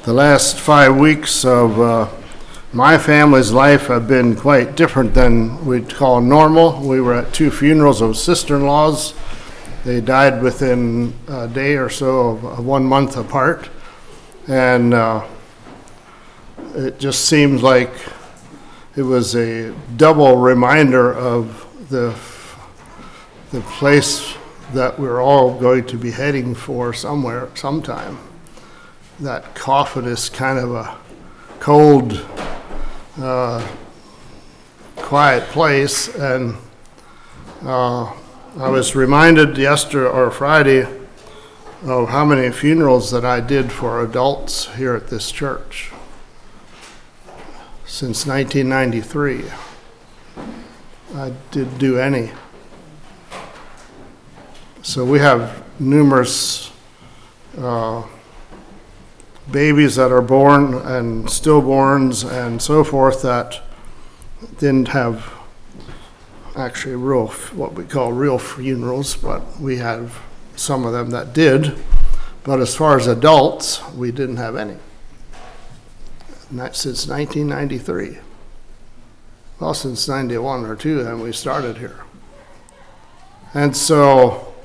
The last 5 weeks of my family's life have been quite different than we'd call normal. We were at 2 funerals of sister-in-laws. They died within a day or so of 1 month apart. And it just seems like it was a double reminder of the place that we're all going to be heading for somewhere, sometime. That coffin is kind of a cold, quiet place, and I was reminded yesterday or Friday of how many funerals that I did for adults here at this church since 1993. I didn't do any. So we have numerous babies that are born and stillborns and so forth that didn't have actually real, what we call real funerals, but we have some of them that did. But as far as adults, we didn't have any. And that's since 1993. Well, since 91 or 2, then we started here. And so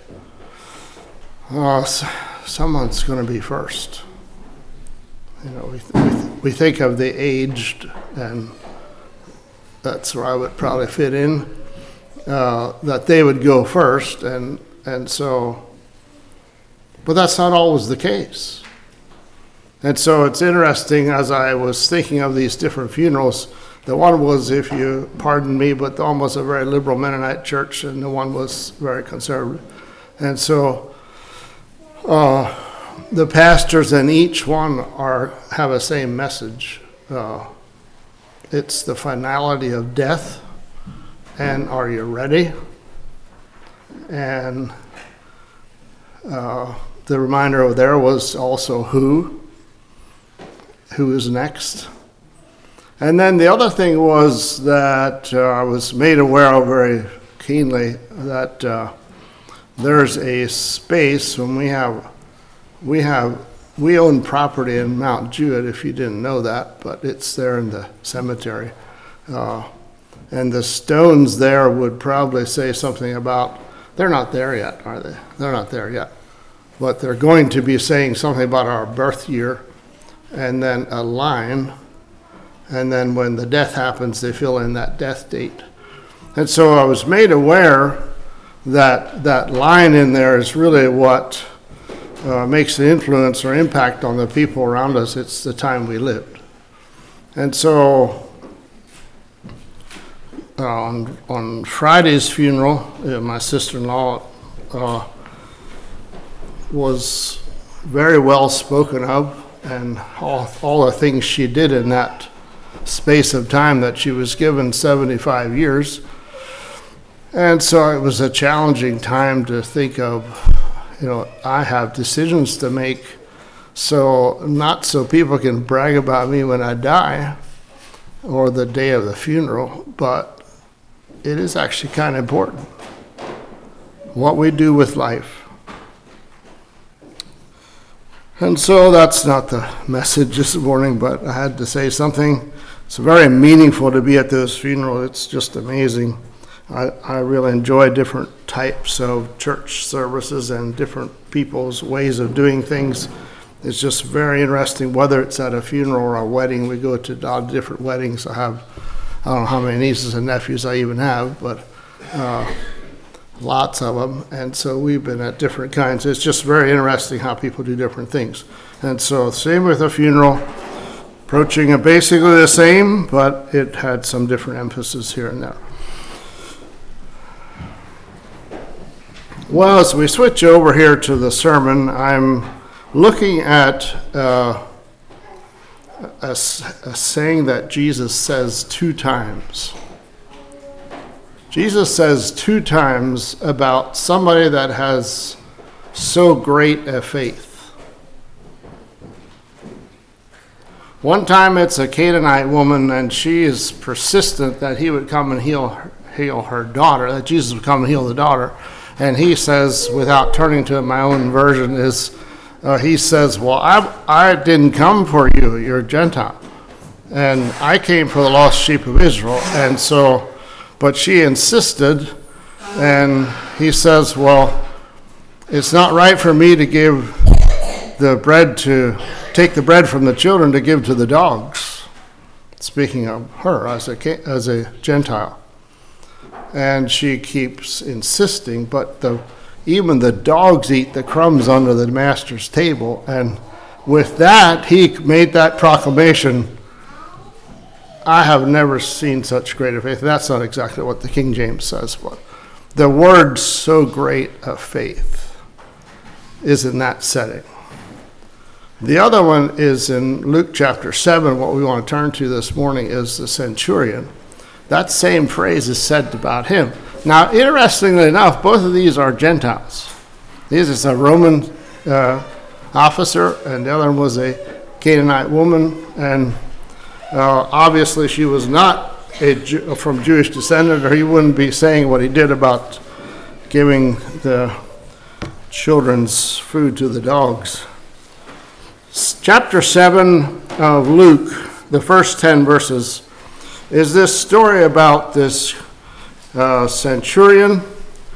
someone's going to be first. You know, we think of the aged, and that's where I would probably fit in, that they would go first, and so, but that's not always the case. And so it's interesting, as I was thinking of these different funerals, the one was, if you pardon me, but the one was a very liberal Mennonite church, and the one was very conservative. And so the pastors in each one have the same message. It's the finality of death, and are you ready? And the reminder over there was also who is next. And then the other thing was that I was made aware of very keenly that there's a space when we own property in Mount Jewett, if you didn't know that, but it's there in the cemetery. And the stones there would probably say something about, they're not there yet, are they? They're not there yet. But they're going to be saying something about our birth year, and then a line, and then when the death happens, they fill in that death date. And so I was made aware that that line in there is really what makes the influence or impact on the people around us. It's the time we lived. And so on Friday's funeral, my sister-in-law was very well spoken of, and all the things she did in that space of time that she was given 75 years. And so it was a challenging time to think of, I have decisions to make, so not so people can brag about me when I die or the day of the funeral, but it is actually kind of important what we do with life. And so that's not the message this morning, but I had to say something. It's very meaningful to be at this funeral. It's just amazing. I really enjoy different types of church services and different people's ways of doing things. It's just very interesting, whether it's at a funeral or a wedding. We go to a lot of different weddings. I don't know how many nieces and nephews I even have, but lots of them. And so we've been at different kinds. It's just very interesting how people do different things. And so same with a funeral, approaching it basically the same, but it had some different emphasis here and there. Well, as we switch over here to the sermon, I'm looking at a saying that Jesus says 2 times. Jesus says 2 times about somebody that has so great a faith. One time it's a Canaanite woman, and she is persistent that he would come and heal her daughter, that Jesus would come and heal the daughter. And he says, without turning to my own version, is he says, well, I didn't come for you, you're a Gentile. And I came for the lost sheep of Israel. And so, but she insisted, and he says, well, it's not right for me to take the bread from the children to give to the dogs. Speaking of her as a Gentile. And she keeps insisting, but even the dogs eat the crumbs under the master's table. And with that, he made that proclamation, I have never seen such great faith. That's not exactly what the King James says, but the word so great a faith is in that setting. The other one is in Luke chapter 7. What we want to turn to this morning is the centurion. That same phrase is said about him. Now, interestingly enough, both of these are Gentiles. This is a Roman officer, and the other one was a Canaanite woman. And obviously she was not from Jewish descendant, or he wouldn't be saying what he did about giving the children's food to the dogs. Chapter 7 of Luke, the first 10 verses, is this story about this centurion.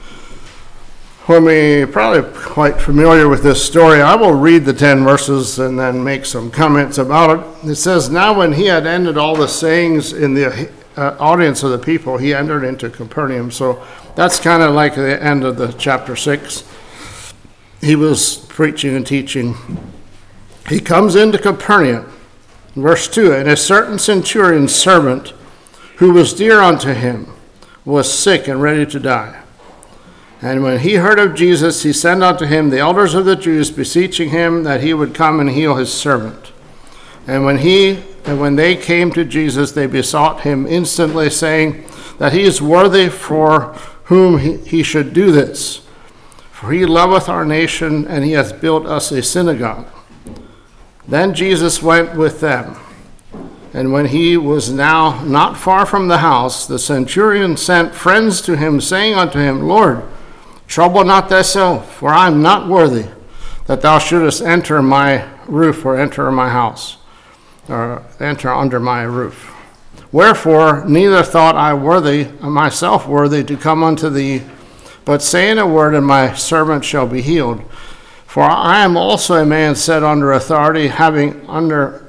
When we're probably quite familiar with this story, I will read the 10 verses and then make some comments about it. It says, now when he had ended all the sayings in the audience of the people, he entered into Capernaum. So that's kind of like the end of the chapter 6. He was preaching and teaching. He comes into Capernaum. Verse 2, and a certain centurion's servant, who was dear unto him, was sick and ready to die. And when he heard of Jesus, he sent unto him the elders of the Jews, beseeching him that he would come and heal his servant. And when they came to Jesus, they besought him instantly, saying that he is worthy for whom he should do this. For he loveth our nation, and he hath built us a synagogue. Then Jesus went with them. And when he was now not far from the house, the centurion sent friends to him, saying unto him, Lord, trouble not thyself, for I am not worthy that thou shouldest enter my roof, or enter my house, or enter under my roof. Wherefore, neither thought I myself worthy to come unto thee, but saying a word, and my servant shall be healed. For I am also a man set under authority, having under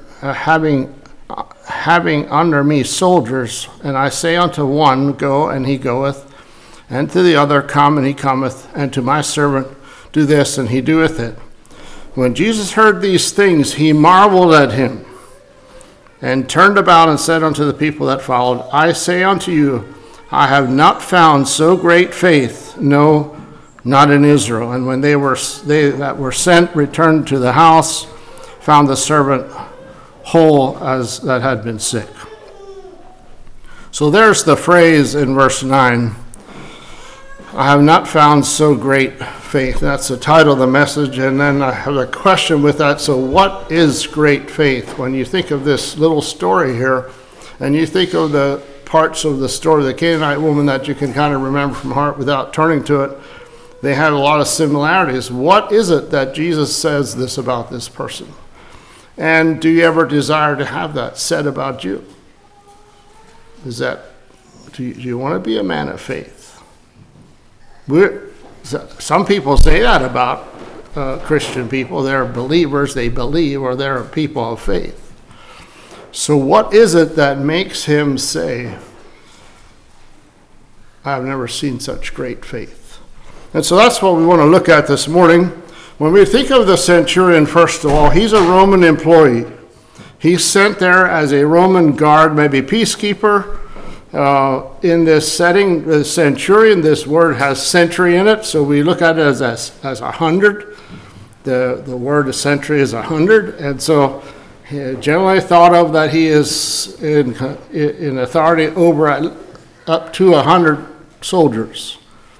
me soldiers, and I say unto one, go, and he goeth, and to the other, come, and he cometh, and to my servant, do this, and he doeth it. When Jesus heard these things, he marveled at him, and turned about and said unto the people that followed, I say unto you, I have not found so great faith, no, not in Israel. And when they that were sent returned to the house, found the servant whole as that had been sick. So there's the phrase in verse 9, I have not found so great faith. That's the title of the message. And then I have a question with that. So what is great faith? When you think of this little story here, and you think of the parts of the story, the Canaanite woman that you can kind of remember from heart without turning to it, they had a lot of similarities. What is it that Jesus says this about this person? And do you ever desire to have that said about you? Do you want to be a man of faith? Some people say that about Christian people. They're believers, they believe, or they're people of faith. So what is it that makes him say, I've never seen such great faith? And so that's what we want to look at this morning. When we think of the centurion, first of all, he's a Roman employee. He's sent there as a Roman guard, maybe peacekeeper. In this setting, the centurion, this word has century in it, so we look at it as 100. The word a century is 100, and so generally thought of that he is in authority over up to 100 soldiers.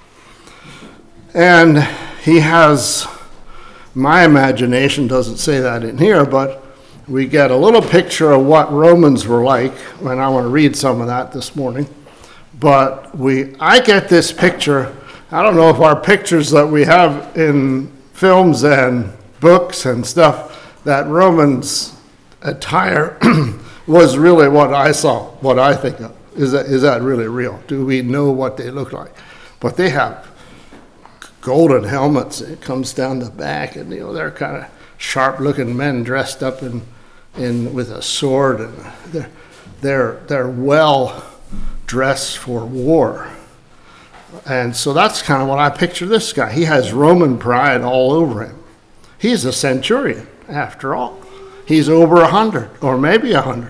And he has, my imagination doesn't say that in here, but we get a little picture of what Romans were like, and I want to read some of that this morning. But I get this picture. I don't know if our pictures that we have in films and books and stuff, that Romans attire was really what I saw, what I think of. Is that really real? Do we know what they look like? But they have golden helmets. It comes down the back, and they're kind of sharp-looking men dressed up in with a sword, and they're well dressed for war. And so that's kind of what I picture this guy. He has Roman pride all over him. He's a centurion, after all. He's over 100, or maybe 100.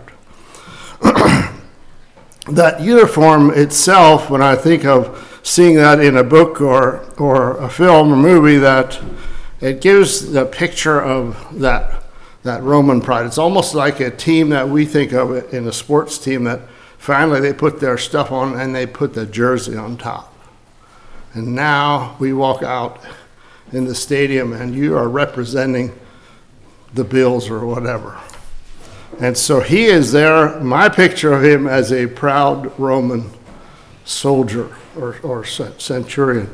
That uniform itself, when I think of seeing that in a book or a film or movie, that it gives the picture of that Roman pride. It's almost like a team that we think of in a sports team that finally they put their stuff on and they put the jersey on top. And now we walk out in the stadium and you are representing the Bills or whatever. And so he is there, my picture of him as a proud Roman soldier or centurion.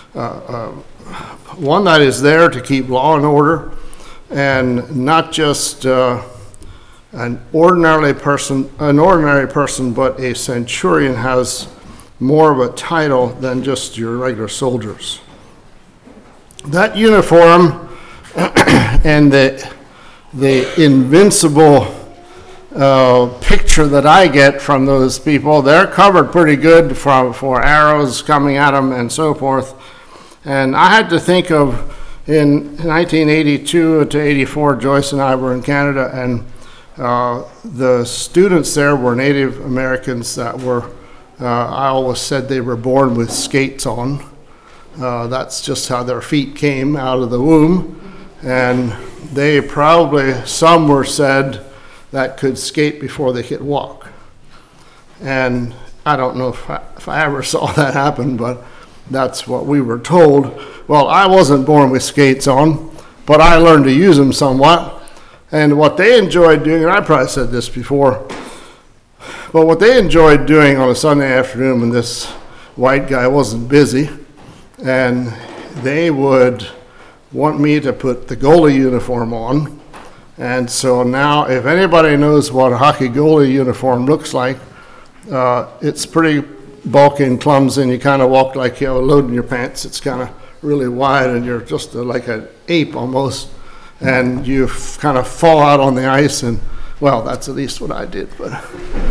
One that is there to keep law and order, and not just an ordinary person, but a centurion has more of a title than just your regular soldiers. That uniform and the invincible picture that I get from those people, they're covered pretty good for arrows coming at them and so forth. And I had to think of in 1982 to 84, Joyce and I were in Canada, and the students there were Native Americans that were, I always said they were born with skates on. That's just how their feet came out of the womb. And they probably, some were said, that could skate before they could walk. And I don't know if I ever saw that happen, but that's what we were told. Well, I wasn't born with skates on, but I learned to use them somewhat. And what they enjoyed doing, and I probably said this before, but what they enjoyed doing on a Sunday afternoon when this white guy wasn't busy, and they would want me to put the goalie uniform on. And so now, if anybody knows what a hockey goalie uniform looks like, it's pretty bulky and clumsy, and you kind of walk like you're loading your pants. It's kind of really wide, and you're just like an ape almost, and you kind of fall out on the ice, and, well, that's at least what I did. But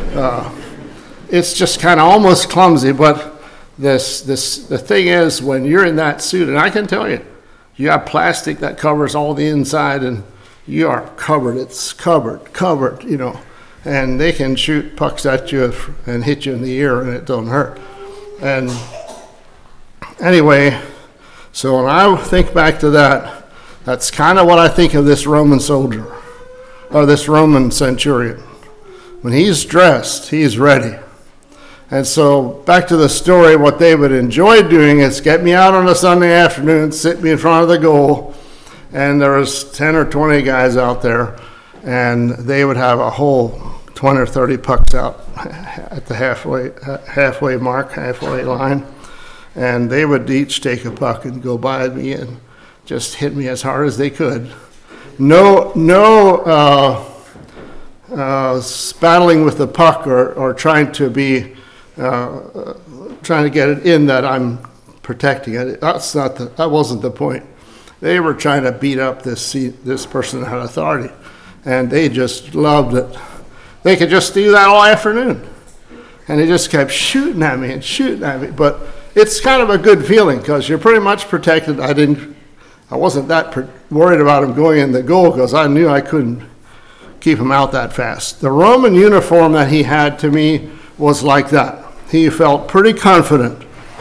it's just kind of almost clumsy, but the thing is, when you're in that suit, and I can tell you, you have plastic that covers all the inside, and you are covered. It's covered, and they can shoot pucks at you and hit you in the ear, and it don't hurt. And anyway, so when I think back to that, that's kind of what I think of this Roman soldier, or this Roman centurion. When he's dressed, he's ready. And so back to the story, what they would enjoy doing is get me out on a Sunday afternoon, sit me in front of the goal, and there was 10 or 20 guys out there, and they would have a whole 20 or 30 pucks out at the halfway mark, halfway line, and they would each take a puck and go by me and just hit me as hard as they could. No battling with the puck or trying to get it in that I'm protecting it. That wasn't the point. They were trying to beat up this person that had authority, and they just loved it. They could just do that all afternoon, and they just kept shooting at me and shooting at me. But it's kind of a good feeling because you're pretty much protected. I wasn't that worried about him going in the goal because I knew I couldn't keep him out that fast. The Roman uniform that he had, to me, was like that. He felt pretty confident.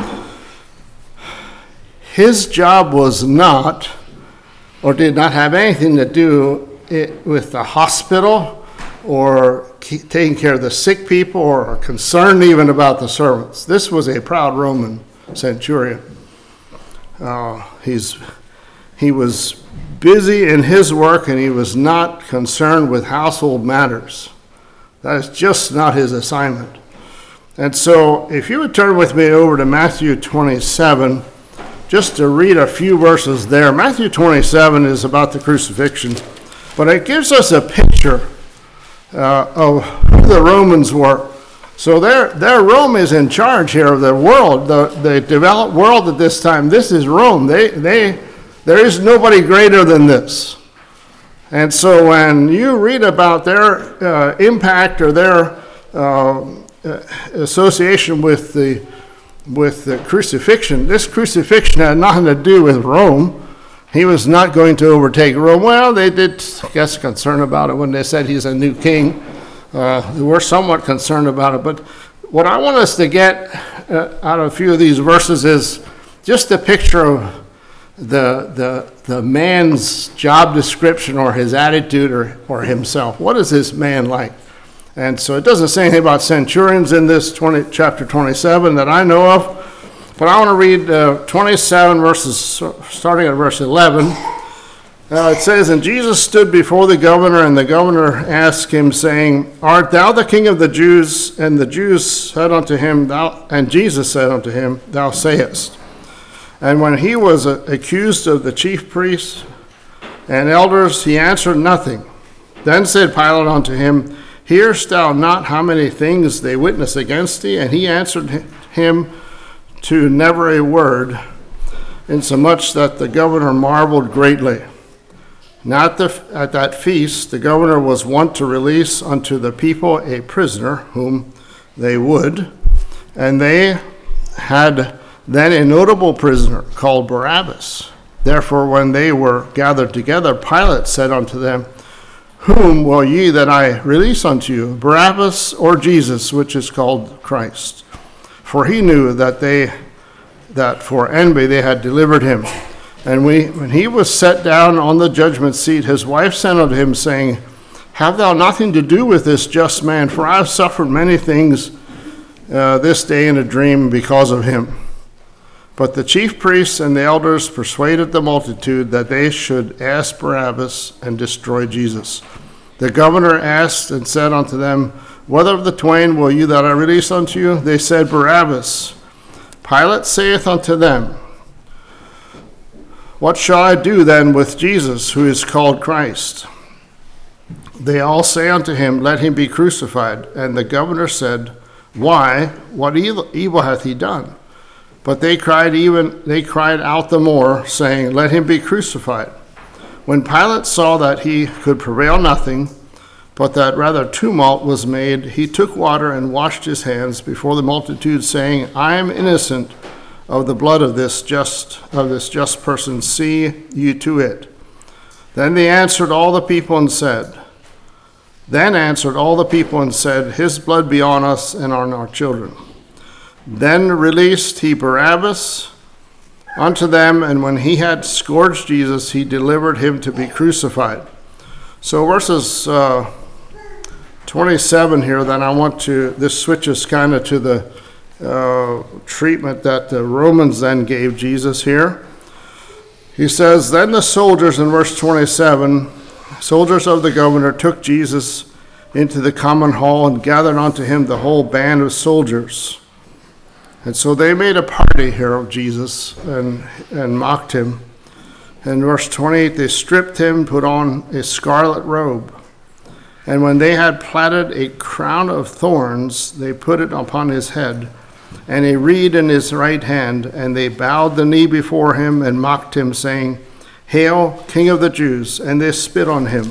His job was not, or did not have anything to do with the hospital or taking care of the sick people or concerned even about the servants. This was a proud Roman centurion. He was busy in his work, and he was not concerned with household matters. That is just not his assignment. And so if you would turn with me over to Matthew 27, just to read a few verses there. Matthew 27 is about the crucifixion, but it gives us a picture of who the Romans were. So their Rome is in charge here of the world, the developed world at this time. This is Rome. There is nobody greater than this. And so when you read about their impact or their association with the crucifixion, this crucifixion had nothing to do with Rome. He was not going to overtake Rome. Well, they did, I guess, concern about it when they said he's a new king. They were somewhat concerned about it. But what I want us to get out of a few of these verses is just a picture of the man's job description or his attitude or himself. What is this man like? And so it doesn't say anything about centurions in this chapter 27 that I know of. But I want to read 27 verses, starting at verse 11. It says, "And Jesus stood before the governor, and the governor asked him, saying, Art thou the king of the Jews? And the Jews said unto him, and Jesus said unto him, Thou sayest. And when he was accused of the chief priests and elders, he answered nothing. Then said Pilate unto him, Hearest thou not how many things they witness against thee? And he answered him to never a word, insomuch that the governor marveled greatly. At that feast, the governor was wont to release unto the people a prisoner whom they would, and they had then a notable prisoner called Barabbas. Therefore, when they were gathered together, Pilate said unto them, Whom will ye that I release unto you, Barabbas or Jesus, which is called Christ? For he knew that for envy they had delivered him. And when he was set down on the judgment seat, his wife sent unto him, saying, Have thou nothing to do with this just man? For I have suffered many things this day in a dream because of him. But the chief priests and the elders persuaded the multitude that they should ask Barabbas and destroy Jesus. The governor asked and said unto them, Whether of the twain will you that I release unto you? They said, Barabbas. Pilate saith unto them, What shall I do then with Jesus, who is called Christ? They all say unto him, Let him be crucified. And the governor said, Why? What evil hath he done? But they cried out the more, saying, Let him be crucified. When Pilate saw that he could prevail nothing, but that rather tumult was made, he took water and washed his hands before the multitude, saying, I am innocent of the blood of this just person. See you to it. Then answered all the people and said, His blood be on us and on our children. Then released he Barabbas unto them, and when he had scourged Jesus, he delivered him to be crucified. So verses 27 here, this switches kind of to the treatment that the Romans then gave Jesus here. He says, Then the soldiers, in verse 27, soldiers of the governor took Jesus into the common hall and gathered unto him the whole band of soldiers. And so they made a party here of Jesus and mocked him. In verse 28, they stripped him, put on a scarlet robe. And when they had platted a crown of thorns, they put it upon his head, and a reed in his right hand. And they bowed the knee before him and mocked him, saying, Hail, King of the Jews! And they spit on him,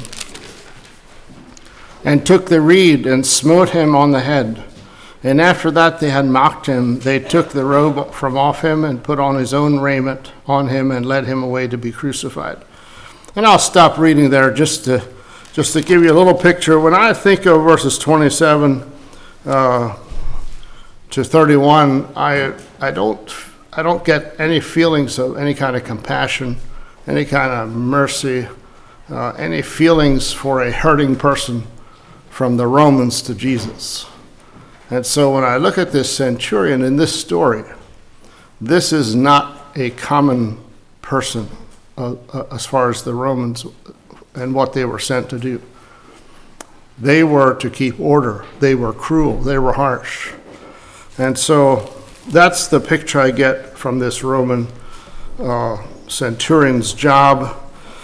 and took the reed and smote him on the head. And after that they had mocked him, they took the robe from off him and put on his own raiment on him and led him away to be crucified. And I'll stop reading there just to give you a little picture. When I think of verses 27 to 31, I don't get any feelings of any kind of compassion, any kind of mercy, any feelings for a hurting person from the Romans to Jesus. And so when I look at this centurion in this story, this is not a common person as far as the Romans and what they were sent to do. They were to keep order. They were cruel. They were harsh. And so that's the picture I get from this Roman centurion's job.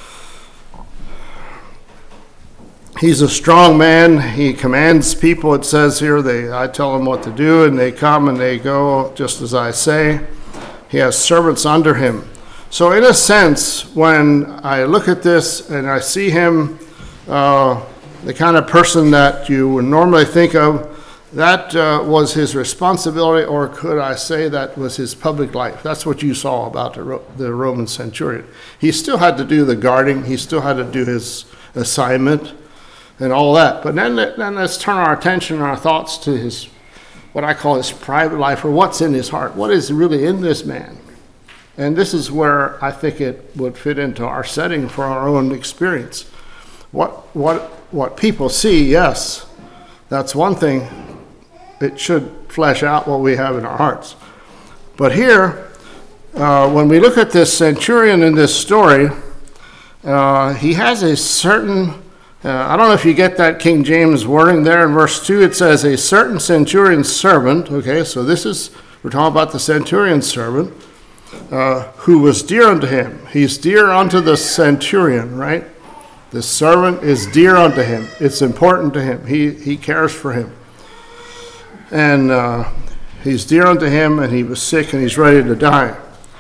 He's a strong man. He commands people, it says here. I tell them what to do, and they come and they go just as I say. He has servants under him. So in a sense, when I look at this and I see him, the kind of person that you would normally think of, that was his responsibility, or could I say that was his public life. That's what you saw about the Roman centurion. He still had to do the guarding. He still had to do his assignment and all that. But then let's turn our attention and our thoughts to his, what I call his private life, or what's in his heart. What is really in this man? And this is where I think it would fit into our setting for our own experience. What people see, yes, that's one thing. It should flesh out what we have in our hearts. But here, when we look at this centurion in this story, he has a certain, I don't know if you get that King James wording there in verse 2. It says, a certain centurion's servant. Okay, so we're talking about the centurion's servant, who was dear unto him. He's dear unto the centurion, right? The servant is dear unto him. It's important to him. He cares for him. And he's dear unto him, and he was sick, and he's ready to die.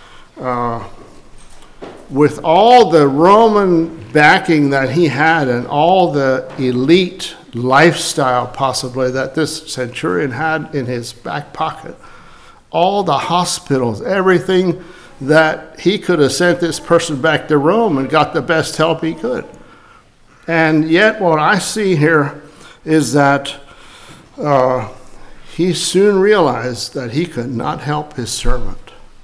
With all the Roman backing that he had and all the elite lifestyle possibly that this centurion had in his back pocket, all the hospitals, everything, that he could have sent this person back to Rome and got the best help he could. And yet what I see here is that he soon realized that he could not help his servant.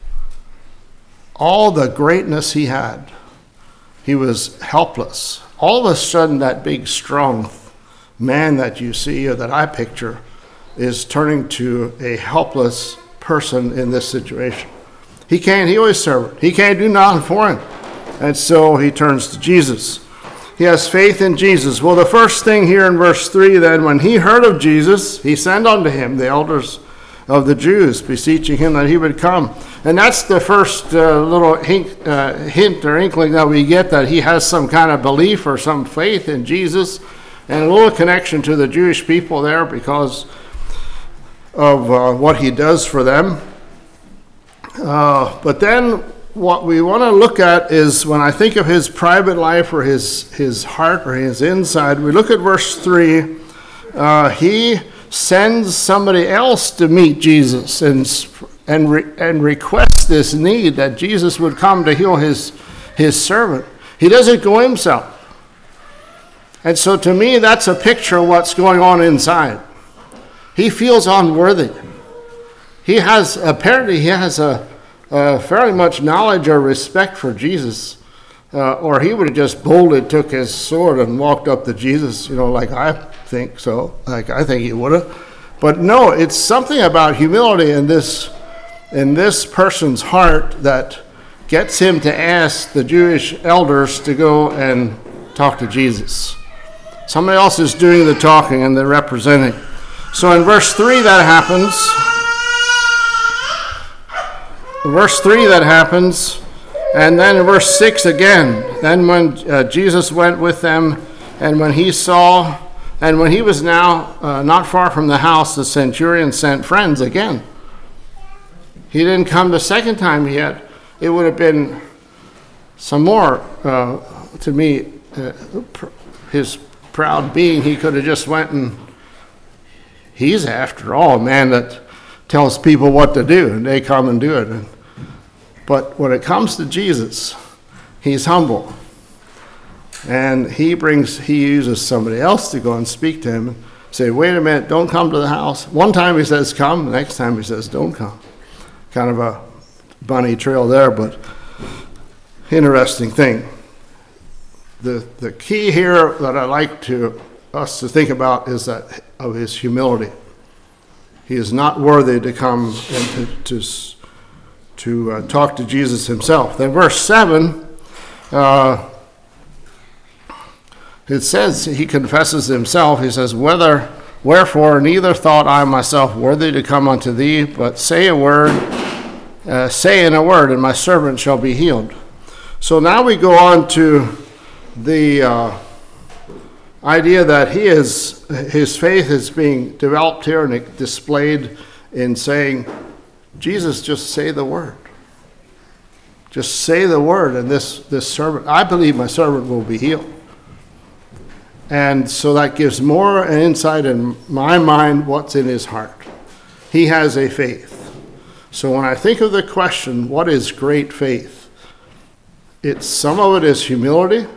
All the greatness he had, he was helpless. All of a sudden, that big, strong man that you see or that I picture is turning to a helpless person in this situation. He always serve. He can't do nothing for him. And so he turns to Jesus. He has faith in Jesus. Well, the first thing here in verse 3, then, when he heard of Jesus, he sent unto him the elders of the Jews, beseeching him that he would come. And that's the first little hint or inkling that we get, that he has some kind of belief or some faith in Jesus, and a little connection to the Jewish people there because of what he does for them. But then what we want to look at is, when I think of his private life or his heart or his inside, we look at verse 3. He sends somebody else to meet Jesus and requests this need that Jesus would come to heal his servant. He doesn't go himself. And so to me, that's a picture of what's going on inside. He feels unworthy. He has a fairly much knowledge or respect for Jesus, or he would have just boldly took his sword and walked up to Jesus, like I think so, like I think he would have. But no, it's something about humility in this person's heart that gets him to ask the Jewish elders to go and talk to Jesus. Somebody else is doing the talking and they're representing. So in verse 3 that happens. Verse 3 that happens, and then in verse 6 again. Then when Jesus went with them, and when he saw, and when he was now not far from the house, the centurion sent friends again. He didn't come the second time yet. It would have been some more, to me, his proud being. He could have just went and, he's after all a man that tells people what to do, and they come and do it. But when it comes to Jesus, he's humble. And he uses somebody else to go and speak to him and say, wait a minute, don't come to the house. One time he says come, the next time he says don't come. Kind of a bunny trail there, but interesting thing. The key here that I like us to think about is that of his humility. He is not worthy to come and to talk to Jesus himself. Then verse 7, it says, he confesses himself. He says, wherefore neither thought I myself worthy to come unto thee, but say a word, saying a word, and my servant shall be healed. So now we go on to the idea that his faith is being developed here and displayed in saying, Jesus, just say the word. Just say the word, and this servant, I believe my servant will be healed. And so that gives more insight in my mind what's in his heart. He has a faith. So when I think of the question, what is great faith? Some of it is humility,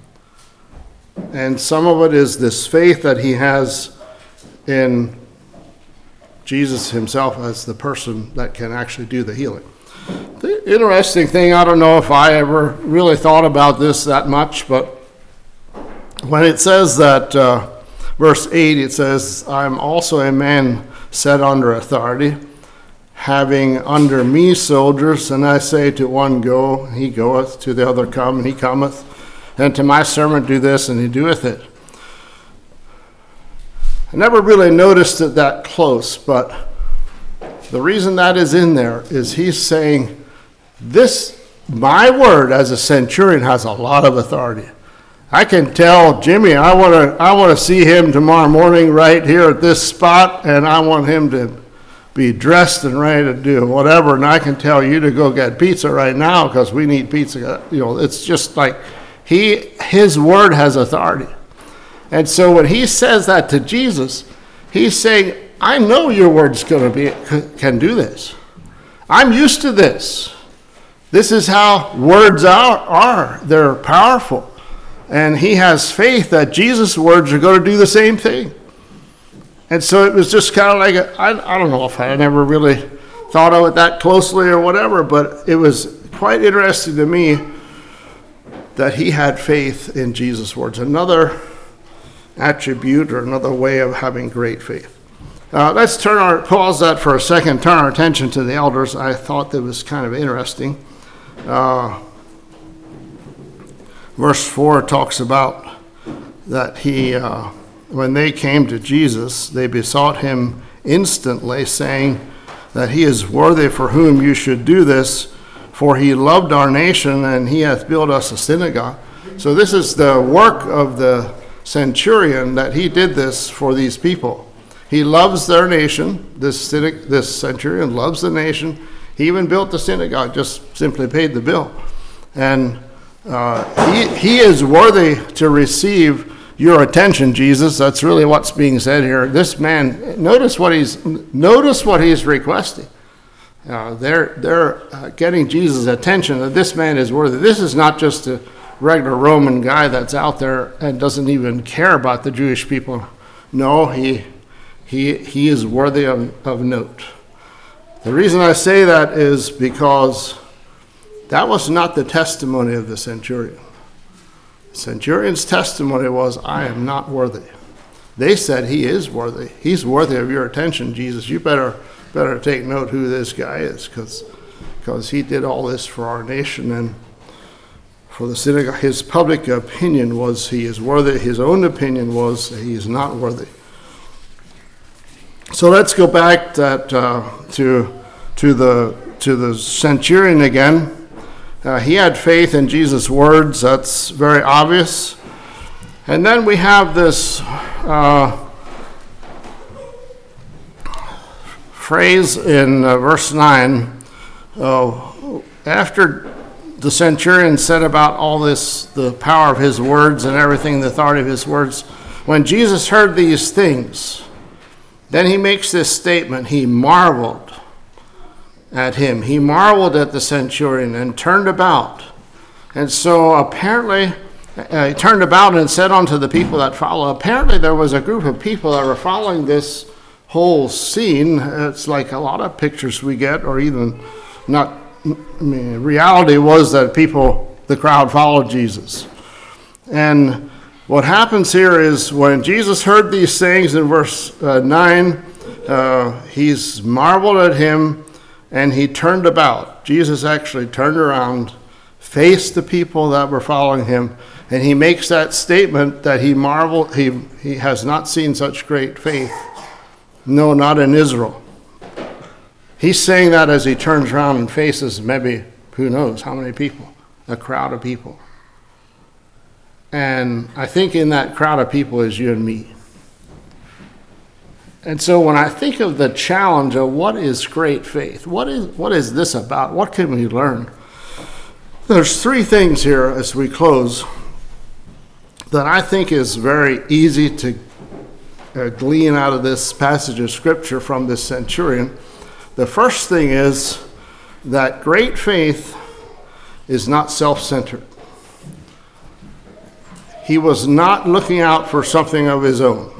and some of it is this faith that he has in Jesus himself as the person that can actually do the healing. The interesting thing, I don't know if I ever really thought about this that much, but when it says that, verse 8, it says, I'm also a man set under authority, having under me soldiers, and I say to one, go, he goeth, to the other, come, and he cometh, and to my servant, do this, and he doeth it. I never really noticed it that close, but the reason that is in there is he's saying, my word as a centurion has a lot of authority. I can tell Jimmy, I want to see him tomorrow morning right here at this spot, and I want him to be dressed and ready to do whatever, and I can tell you to go get pizza right now because we need pizza. It's just like his word has authority. And so when he says that to Jesus, he's saying, I know your word's can do this. I'm used to this. This is how words are. They're powerful. And he has faith that Jesus' words are going to do the same thing. And so it was just kind of like, I don't know if I never really thought of it that closely or whatever, but it was quite interesting to me that he had faith in Jesus' words. Another attribute or another way of having great faith. Let's pause that for a second, turn our attention to the elders. I thought that was kind of interesting. Verse 4 talks about that when they came to Jesus, they besought him instantly, saying that he is worthy for whom you should do this, for he loved our nation, and he hath built us a synagogue. So this is the work of the centurion, that he did this for these people. He loves their nation. This centurion loves the nation. He even built the synagogue, just simply paid the bill. And he is worthy to receive your attention, Jesus. That's really what's being said here. This man, notice what he's requesting. They're getting Jesus' attention that this man is worthy. This is not just a regular Roman guy that's out there and doesn't even care about the Jewish people. No, he is worthy of note. The reason I say that is because that was not the testimony of the centurion. The centurion's testimony was, I am not worthy. They said he is worthy. He's worthy of your attention, Jesus. You better take note who this guy is, because he did all this for our nation and for the synagogue. His public opinion was he is worthy. His own opinion was he is not worthy. So let's go back to the centurion again. He had faith in Jesus' words. That's very obvious. And then we have this phrase in verse 9. After the centurion said about all this, the power of his words and everything, the authority of his words, when Jesus heard these things, then he makes this statement. He marveled at him. He marveled at the centurion and turned about. And so apparently, he turned about and said unto the people that follow. Apparently there was a group of people that were following this whole scene. It's like a lot of pictures we get, or even not. I mean, reality was that the crowd followed Jesus. And what happens here is when Jesus heard these things in verse 9, he's marveled at him, and he turned about. Jesus actually turned around, faced the people that were following him, and he makes that statement that he marveled. He has not seen such great faith. No, not in Israel. He's saying that as he turns around and faces maybe, who knows how many people, a crowd of people. And I think in that crowd of people is you and me. And so when I think of the challenge of what is great faith, what is this about? What can we learn? There's three things here as we close that I think is very easy to glean out of this passage of Scripture from this centurion. The first thing is that great faith is not self-centered. He was not looking out for something of his own.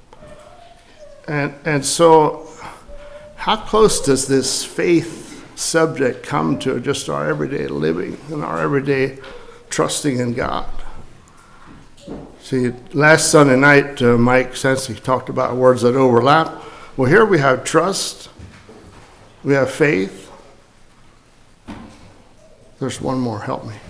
And so how close does this faith subject come to just our everyday living and our everyday trusting in God? See, last Sunday night, Mike Sensi talked about words that overlap. Well, here we have trust, we have faith. There's one more, help me.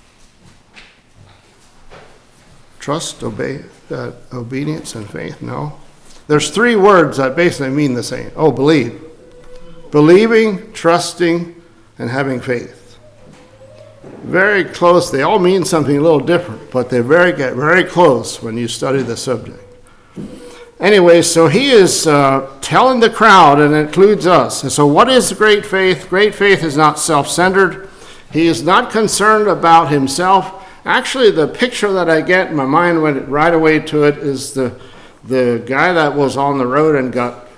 Trust, obedience, and faith, no. There's three words that basically mean the same. Oh, believe. Believing, trusting, and having faith. Very close. They all mean something a little different, but they get very close when you study the subject. Anyway, so he is telling the crowd, and it includes us. And so what is great faith? Great faith is not self-centered. He is not concerned about himself. Actually, the picture that I get in my mind went right away to it is the guy that was on the road and got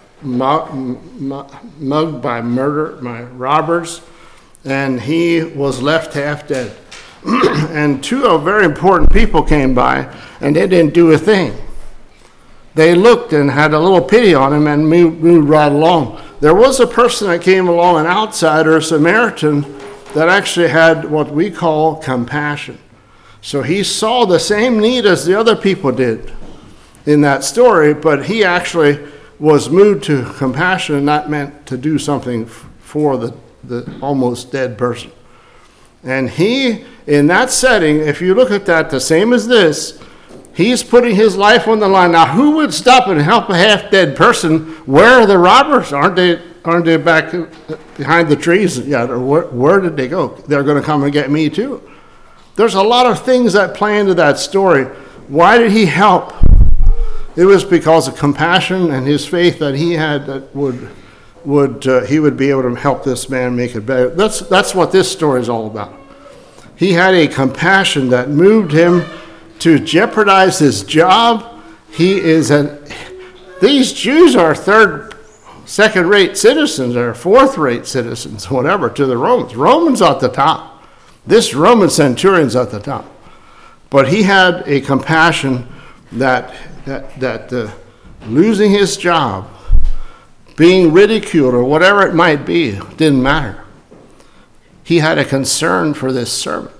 mugged by robbers, and he was left half dead. And two very important people came by, and they didn't do a thing. They looked and had a little pity on him and moved right along. There was a person that came along, an outsider, a Samaritan, that actually had what we call compassion. So he saw the same need as the other people did in that story, but he actually was moved to compassion, and that meant to do something for the almost dead person. And he, in that setting, if you look at that the same as this, he's putting his life on the line. Now, who would stop and help a half-dead person? Where are the robbers? Aren't they back behind the trees? Yeah, where did they go? They're going to come and get me too. There's a lot of things that play into that story. Why did he help? It was because of compassion and his faith that he had that he would be able to help this man make it better. That's what this story is all about. He had a compassion that moved him to jeopardize his job. These Jews are second-rate citizens or fourth-rate citizens, whatever, to the Romans. Romans at the top. This Roman centurion's at the top. But he had a compassion that losing his job, being ridiculed, or whatever it might be, didn't matter. He had a concern for this servant.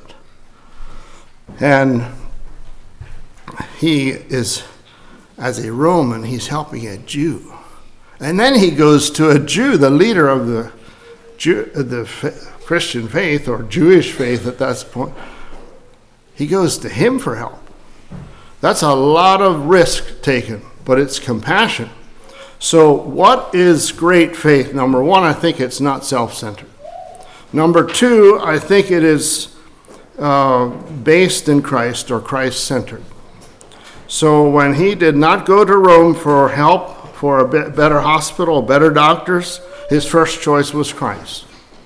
And he is, as a Roman, he's helping a Jew. And then he goes to a Jew, the leader of the Christian faith, or Jewish faith at that point. He goes to him for help. That's a lot of risk taken, but it's compassion. So what is great faith? Number one, I think it's not self-centered. Number two, I think it is based in Christ or Christ-centered. So when he did not go to Rome for help, for a better hospital, better doctors, his first choice was Christ.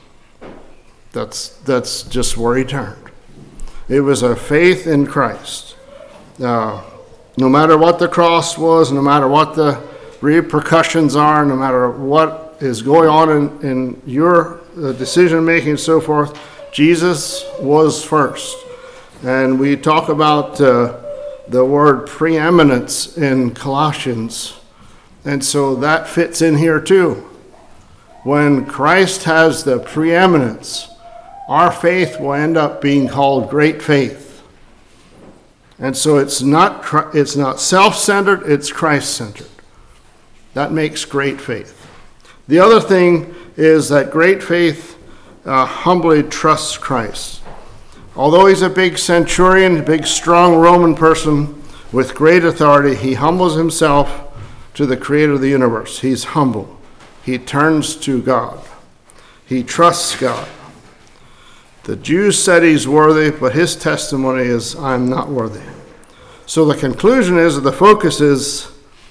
That's just where he turned. It was a faith in Christ. No matter what the cross was, no matter what the repercussions are, no matter what is going on in your decision-making and so forth, Jesus was first. And we talk about the word preeminence in Colossians. And so that fits in here too. When Christ has the preeminence, our faith will end up being called great faith. And so it's not self-centered, it's Christ-centered. That makes great faith. The other thing is that great faith humbly trusts Christ. Although he's a big centurion, a big strong Roman person with great authority, he humbles himself to the creator of the universe. He's humble. He turns to God. He trusts God. The Jews said he's worthy, but his testimony is, I'm not worthy. So the conclusion is, the focus is,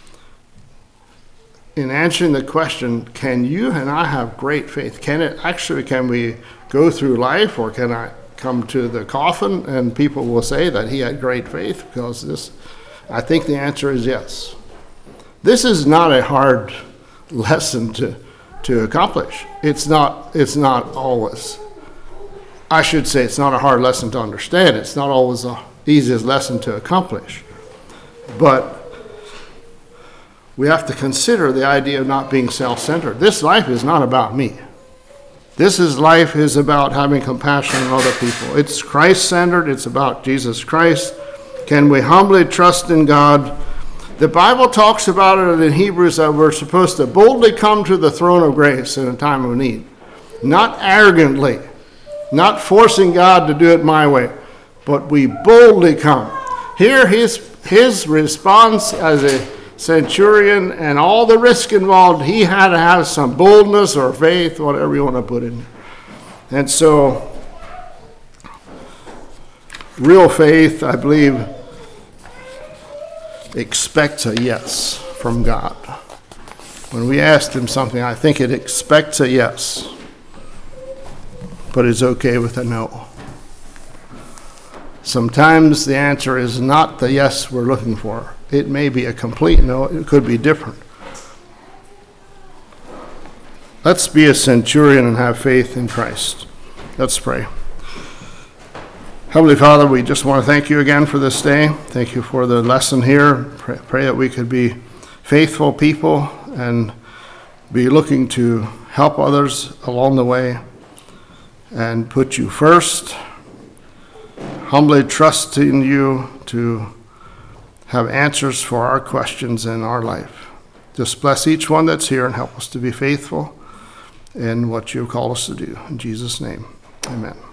in answering the question, can you and I have great faith? Can we go through life, or can I come to the coffin and people will say that he had great faith? Because I think the answer is yes. This is not a hard lesson to accomplish. It's not always. I should say it's not a hard lesson to understand. It's not always the easiest lesson to accomplish. But we have to consider the idea of not being self-centered. This life is not about me. Life is about having compassion on other people. It's Christ-centered. It's about Jesus Christ. Can we humbly trust in God? The Bible talks about it in Hebrews that we're supposed to boldly come to the throne of grace in a time of need. Not arrogantly, not forcing God to do it my way, but we boldly come. Here his response as a centurion and all the risk involved, he had to have some boldness or faith, whatever you want to put in. And so, real faith, I believe, expects a yes from God. When we ask him something, I think it expects a yes, but it's okay with a no. Sometimes the answer is not the yes we're looking for. It may be a complete no. It could be different. Let's be a centurion and have faith in Christ. Let's pray. Heavenly Father, we just want to thank you again for this day. Thank you for the lesson here. Pray that we could be faithful people and be looking to help others along the way and put you first. Humbly trust in you to have answers for our questions in our life. Just bless each one that's here and help us to be faithful in what you call us to do. In Jesus' name, amen.